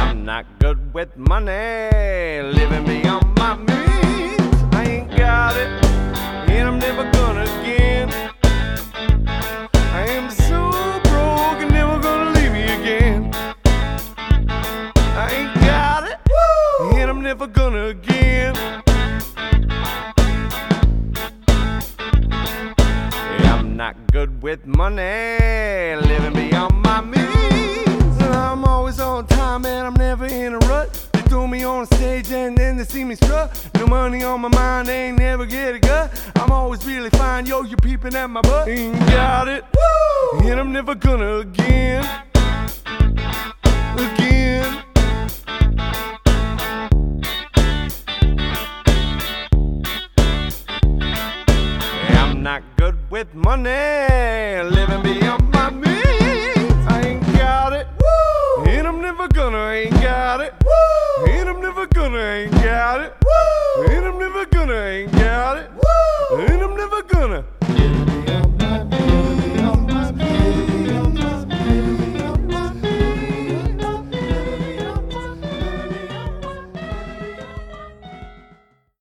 I'm not good with money, living beyond my means. I ain't got it, and I'm never gonna again. I am so broke and never gonna leave me again. I ain't got it, and I'm never gonna again. I'm not good with money, living beyond my means. I'm always on time and I'm never in a rut. They throw me on stage and then they see me strut. No money on my mind, they ain't never get a gut. I'm always really fine, yo, you peeping at my butt. Ain't got it, and I'm never gonna again. Again. I'm not good with money, living beyond my means. I ain't got it, and I'm never gonna. Ain't got it, and I'm never gonna. Ain't got it, and I'm never gonna. Ain't got it, and I'm never gonna.